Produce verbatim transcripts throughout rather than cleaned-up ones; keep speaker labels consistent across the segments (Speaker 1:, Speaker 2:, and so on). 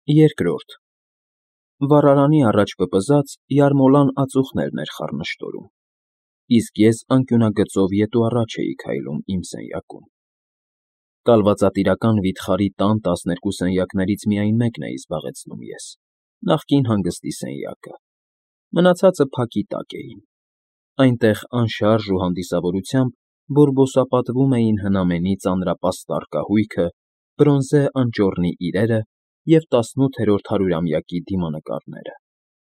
Speaker 1: Երկրորդ Վառարանի առաջ պպզած Յարմոլան ածուխներն էր խառնշտորում, իսկ ես անկյունագծով ետ ու առաջ էի քայլում իմ սենյակում. կալվածատիրական վիթխարի տան տասներկու սենյակներից միայն մեկն էի զբաղեցնում ես, նախկին հանգստի սենյակը, մնացածը փակի տակ էին, այնտեղ անշարժ ու հանդիսավորությամբ բորբոսապատվում էին հնամենի ծանրապաստառ կահույքը, բրոնզե անճոռնի իրերը և տասնութերորդ հարյուրամյակի դիմանկարները։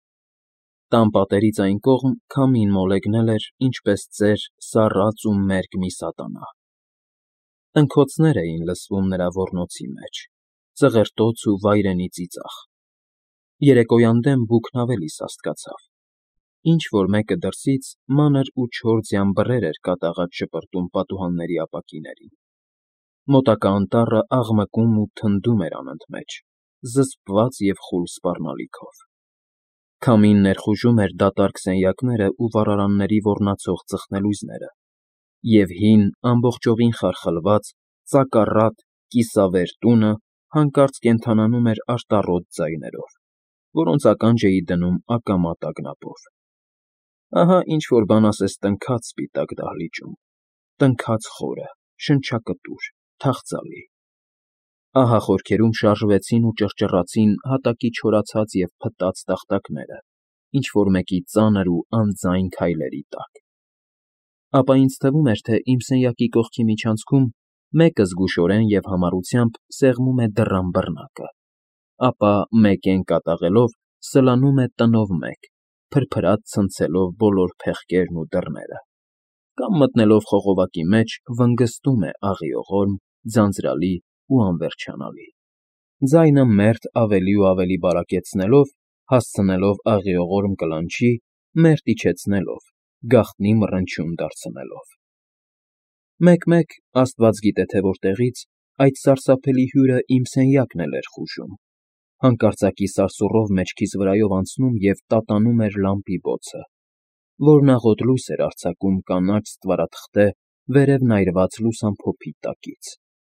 Speaker 1: Տան պատերից այն կողմ քամին մոլեգնել էր, ինչպես ծեր սառած ու մերկ մի սատանա։ Տնքոցներ էին լսվում նրա ոռնոցի մեջ, ծղերտոց ու վայրենի ծիծաղ։ Երեկոյան դեմ բուքն ավելի սաստկացավ, ինչ֊որ մեկը դրսից մանր ու չոր ձյան բռեր էր կատաղած շպրտում պատուհանների ապակիներին։ Մոտակա անտառը աղմկում ու թնդում էր անընդմեջ, զսպված և խուլ սպառնալիքով։ Քամին ներխուժում էր դատարկ սենյակները ու վառարանների ոռնացող ծխնելույզները, և հին, ամբողջովին խարխլված, ծակառատ, կիսավեր տունը հանկարծ կենդանանում էր արտառոտ ձայներով, որոնց ականջ էի դնում ակամա տագնապով։ Ահա ինչ֊որ բան ասես տնքաց սպիտակ դահլիճում, տնքաց խորը, շնչակտուր, թախծալի։ Ահա խորքերում շարժվեցին ու ճռճռացին հատակի չորացած և փտած տախտակները ինչ֊որ մեկի ծանր ու անձայն քայլերի տակ։ Ապա ինձ թվում էր, թե իմ սենյակի կողքի միջանցքում մեկը զգուշորեն և համառությամբ սեղմում է դռան բռնակը, ապա մեկեն կատաղելով սլանում է տնով մեկ, փրփրած ցնցելով բոլոր փեղկերն ու դռները, կամ մտնելով խողովակի մեջ վնգստում է աղիողորմ, ձանձրալի ու անվերջանալի, ձայնը մերթ ավելի ու ավելի բարակեցնելով, հասցնելով աղիողորմ կլանչի, մերթ իջեցնելով, գաղտնի մռնչյուն դարձնելով։ Մեկ֊մեկ, աստված գիտե թե որտեղից, այդ սարսափելի հյուրը իմ սենյակն էլ էր խուժում, հանկարծակի սարսուռով մեջքիս վրայով անցնում և տատանում էր լամպի բոցը, որն աղոտ լույս էր արձակում կանաչ ստվարաթղթե վերև նայրված լուսամփոփի տակից։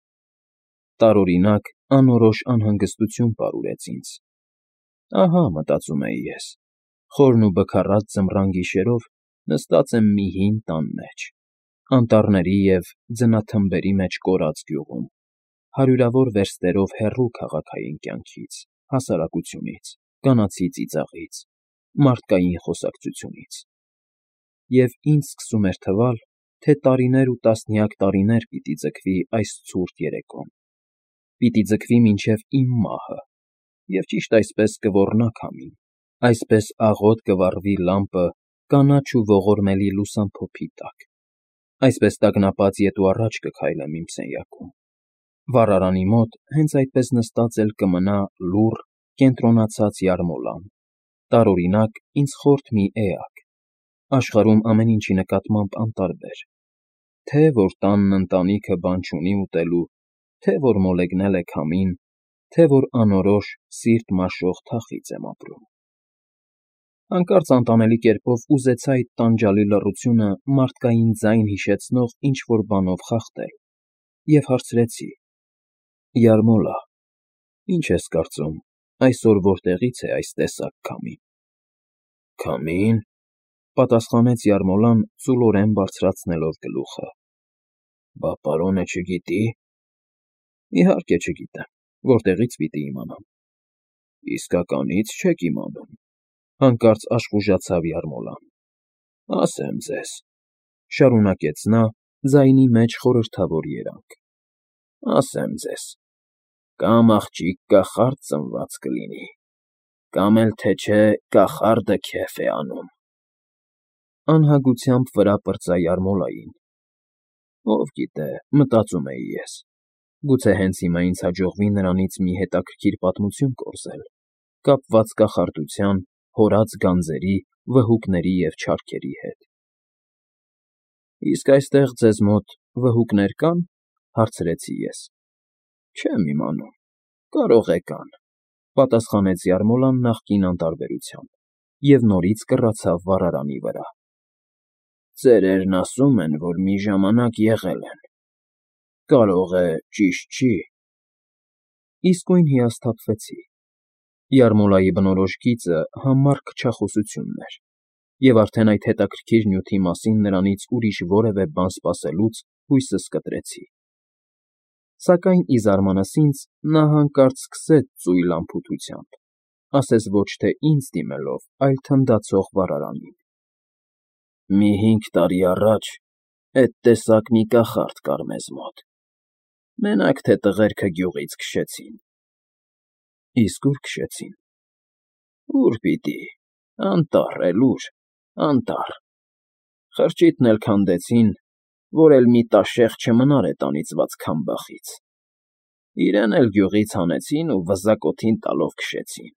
Speaker 1: Տարօրինակ, անորոշ անհանգստություն պարուրեց ինձ։ Ահա, մտածում էի ես, խորն ու բգառած ձմռան գիշերով նստած եմ մի հին տան մեջ, անտառների և ձնաթմբերի մեջ կորած գյուղում, հարյուրավոր վերստերով հեռու քաղաքային կյանքից, հասարակությունից, կանացի ծիծաղից, մարդկային խոսակցությունից։ Եվ ինձ սկսում էր թվալ, թե տարիներ ու տասնյակ տարիներ պիտի ձգվի այս ցուրտ երեկոն, պիտի ձգվի մինչև իմ մահը, և ճիշտ այսպես կոռնա քամին, այսպես աղոտ կվառվի լամպը կանաչ ու ողորմելի լուսամփոփի տակ, այսպես տագնապած ետ ու առաջ կքայլեմ իմ սենյակում, վառարանի մոտ հենց այդպես նստած էլ կմնա լուռ, կենտրոնացած Յարմոլան, տարօրինակ, ինձ խորթ մի էակ, աշխարհում ամեն ինչի նկատմամբ անտարբեր, թե՛ որ տանն ընտանիքը բան չունի ուտելու, թե՛ որ մոլեգնել է քամին, թե՛ որ անորոշ, սիրտ մաշող թախիծ եմ ապրում։ Հանկարծ անտանելի կերպով ուզեցա այդ տանջալի լռությունը մարդկային ձայն հիշեցնող ինչ֊որ բանով խախտել և հարցրեցի. «Յարմոլա, ի՞նչ ես կարծում, այսօր որտեղից է այս տեսակ քամին»։ «Քամի՞ն», պատասխանեց Յարմոլան, ծուլորեն բարձրացնելով գլուխը։ «Բա պարոնը չգիտի՞։ Իհարկե չգիտեմ, որտեղից պիտի իմանամ»։ «Իսկականից չեք իմանում», հանկարծ աշխուժացավ Յարմոլան։ «Ասեմ ձեզ», շարունակեց նա, ձայնի մեջ խորհրդավոր երանգ, «ասեմ ձեզ. կամ աղջիկ կախարդ ծնված կլինի, կամ էլ թե չէ կախարդը քեֆ է անում»։ Անհագությամբ վրա պրծա Յարմոլային։ Ով գիտե, մտածում էի ես, գուցե հենց հիմա ինձ հաջողվի նրանից մի հետաքրքիր պատմություն կորզել, կապված կախարդության, հորած գանձերի, վհուկների և չարքերի հետ։ «Իսկ այստեղ ձեզ մոտ վհուկներ կա՞ն», հարցրեցի ես։ «Չեմ իմանում, կարող է կան», պատասխանեց Յարմոլան նախկին անտարբերությամբ և նորից կռացավ վառարանի վրա։ «Ծերերն ասում են, որ մի ժամանակ եղել են, կարող է ճիշտ չի»։ Իսկույն հիասթափվեցի։ Յարմոլայի բնորոշ գիծը համառ քչախոսությունն էր, և արդեն այդ հետաքրքիր նյութի մասին նրանից ուրիշ որևէ բան սպասելուց հույսս կտրեցի։ Սակայն, ի զարմանս ինձ, նա հանկարծ սկսեց ծույլ անփութությամբ, ասես ոչ թե ինձ դիմելով, այլ թնդացող վառարանին. ֊ Մի հինգ տարի առաջ էդ տեսակ մի կախարդ կար մեզ մոտ, մենակ թե տղերքը գյուղից քշեցին։ ֊ Իսկ ո՞ւր քշեցին։ ֊ Ո՞ւր պիտի, անտառ էլ ուր, անտառ, խրճիթն էլ քանդեցին, որ էլ մի տաշեղ չմնար էդ անիծված քամբախից, իրեն էլ գյուղից հանեցին ու վզակոթին տալով քշեցին։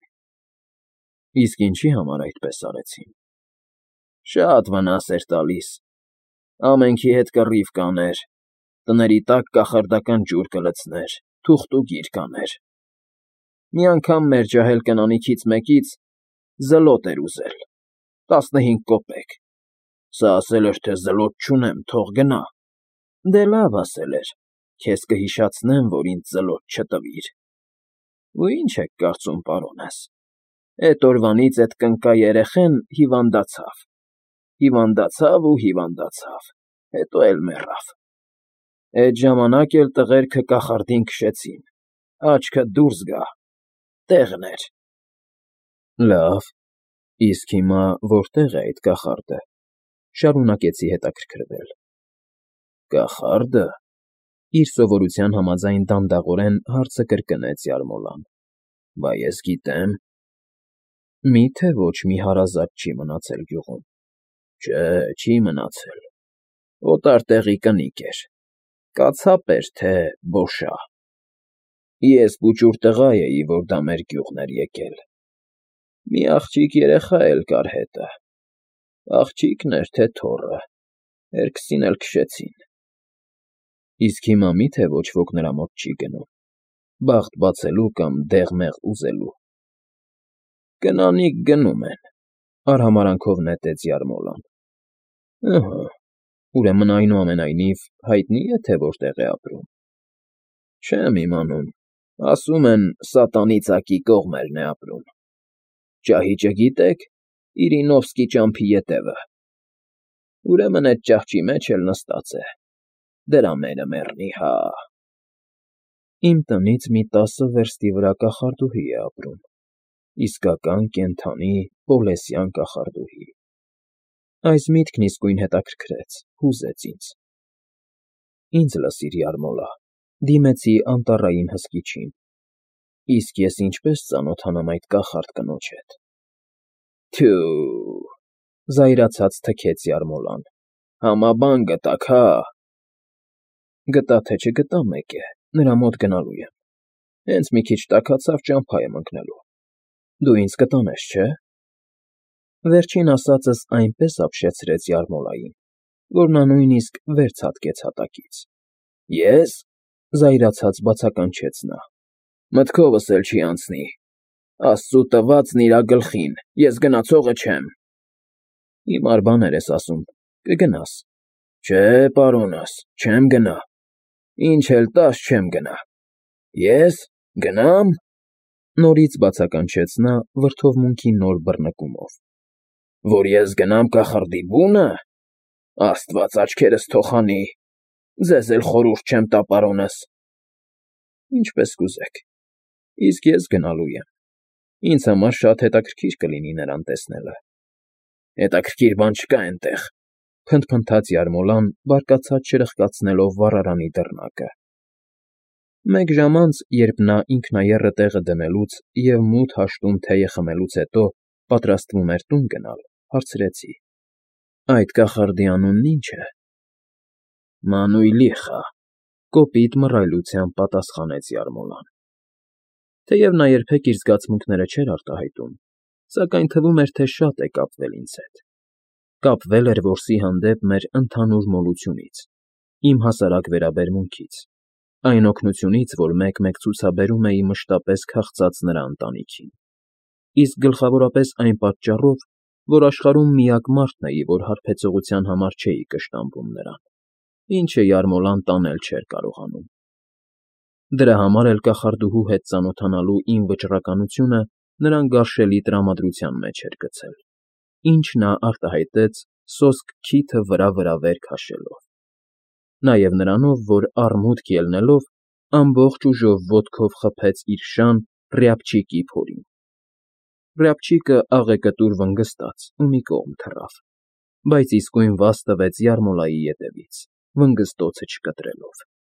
Speaker 1: ֊ Իսկ ինչի համար այդպես արեցին։ ֊ Շատ վնաս էր տալիս, ամենքի հետ կռիվ կաներ, տների տակ կախարդական ջուր կլցներ, թուղթուգիր կաներ։ Մի անգամ մեր ջահել կնանիքից մեկից զլոտ էր ուզել, տասնհինգ կոպեկ, սա ասել էր, թե զլոտ չունեմ, թող գնա։ Դե լավ, ասել էր, քեզ կհիշացնեմ, որ ինձ զլոտ չտվիր։ Ու ի՞նչ եք կարծում, պարոնս, էդ օրվանից էդ կնկա երեխեն հիվանդացավ, հիվանդացավ ու հիվանդացավ, հետո էլ մեռավ։ Էդ ժամանակ էլ տղերքը կախարդին քշեցին, աչքդ դուրս գա, տեղն էր։ ֊ Լավ, իսկ հիմա որտե՞ղ է այդ կախարդը,֊ շարունակեցի հետաքրքրվել։ ֊ Կախարդը,֊ իր սովորության համաձայն դանդաղորեն հարցը կրկնեց Յարմոլան,֊ բա ես գիտեմ։ ֊ Մի՞թե ոչ մի հարազատ չի մնացել գյուղում։ ֊ Չէ, չի մնացել, օտար տեղի կնիկ էր, կացապ էր, թե բոշա։ Ես պուճուր տղա էի, որ դա մեր գյուղն էր եկել։ Մի աղջիկ երեխա էլ կար հետը, աղջիկն էր, թե թոռը, երգսին էլ քշեցին։ ֊ Իսկ հիմա մի՞թե ոչ ոք նրա մոտ չի գնում, բախտ բացելու կամ դեղ֊մեղ ուզելու։ ֊ Կնանիք գնում են,֊ արհամարհանքով նետեց Յարմոլան։ ֊ Ըհը, ուրեմն, այնուամենայնիվ, հայտնի է, թե որտեղ է ապրում։ ֊ Չեմ իմանում, ասում են, Սատանի ծակի կողմերն է ապրում։ Ճահիճը գիտե՞ք, Իրինովսկի ճամփի ետևը։ Ուրեմն էդ ճահճի մեջ էլ նստած է, դրա մերը մեռնի, հա։ Իմ տնից մի տասը վերստի վրա կախարդուհի է ապրում, իսկական կենդանի պոլեսյան կախարդուհի։ Այս միտքն իսկույն հետաքրքրեց, հուզեց ինձ։ ֊ Ինձ լսիր, Յարմոլա,֊ դիմեցի անտառային հսկիչին,֊ իսկ ես ինչպե՞ս ծանոթանամ այդ կախարդ կնոջ հետ։ ֊ Թյո՛ւ,֊ զայրացած թքեց Յարմոլան,֊ համաբան գտաք, հա։ ֊ Գտա թե չգտա, մեկ է, նրա մոտ գնալու եմ, հենց մի քիչ տաքացավ, ճամփա եմ ընկնելու։ Դու ինձ կտանես, չէ՞։ Վերջին ասածս այնպես ապշեցրեց Յարմոլային, որ նա նույնիսկ վեր ցատկեց հատակից։ ֊ Ե՞ս,֊ զայրացած բացականչեց նա,֊ մտքովս էլ չի անցնի, Աստծու տվածն իրա գլխին, ես գնացողը չեմ։ ֊ Հիմար բաներ ես ասում, կգնաս։ ֊ Չէ, պարոնս, չեմ գնա, ինչ էլ տաս, չեմ գնա։ ֊ Ե՞ս, գնա՞մ,֊ նորից բացականչեց նա վրդովմունքի նոր բռնկումով։ ֊ Որ ես գնամ կախարդի բունը, Աստված աչքերս թող հանի, ձեզ էլ խորհուրդ չեմ տա, պարոնս։ ֊ Ինչպես կուզեք, իսկ ես գնալու եմ, ինձ համար շատ հետաքրքիր կլինի նրան տեսնելը։ ֊ Հետաքրքիր բան չկա էնտեղ,֊ փնթփնթաց Յարմոլան, բարկացած չրխկացնելով վառարանի դռնակը։ Մեկ ժամ անց, երբ նա ինքնաեռը տեղը դնելուց և մութ հաշտում թեյը խմելուց հետո պատրաստվում էր տուն գնալ, հարցրեցի. ֊ Այդ կախարդի անունն ի՞նչ է։ ֊ Մանույլիխա,֊ կոպիտ մռայլությամբ պատասխանեց Յարմոլան։ Թեև նա երբեք իր զգացմունքները չէր արտահայտում, սակայն թվում էր, թե շատ է կապվել ինձ հետ։ Կապվել էր որսի հանդեպ մեր ընդհանուր մոլությունից, իմ հասարակ վերաբերմունքից, այն օգնությունից, որ մեկ֊մեկ ցուցաբերում էի մշտապես քաղցած նրա ընտանիքին, իսկ գլխավորապես այն պատճառով, որ աշխարհում միակ մարդն էի, որ հարբեցողության համար չէի կշտամբում նրան, ինչը Յարմոլան տանել չէր կարողանում։ Դրա համար էլ կախարդուհու հետ ծանոթանալու իմ վճռականությունը նրան գարշելի տրամադրության մեջ էր գցել, ինչ նա արտահայտեց սոսկ քիթը վրա֊վրա վեր քաշելով, նաև նրանով, որ առմուտք ելնելով, ամբողջ ուժով ոտքով խփեց իր շան Ռյաբչիկի փորին։ Ռյաբչիկը աղեկտուր վնգստաց ու մի կողմ թռավ, բայց իսկույն վազ տվեց Յարմոլայի ետևից, վնգստոցը չկտրելով։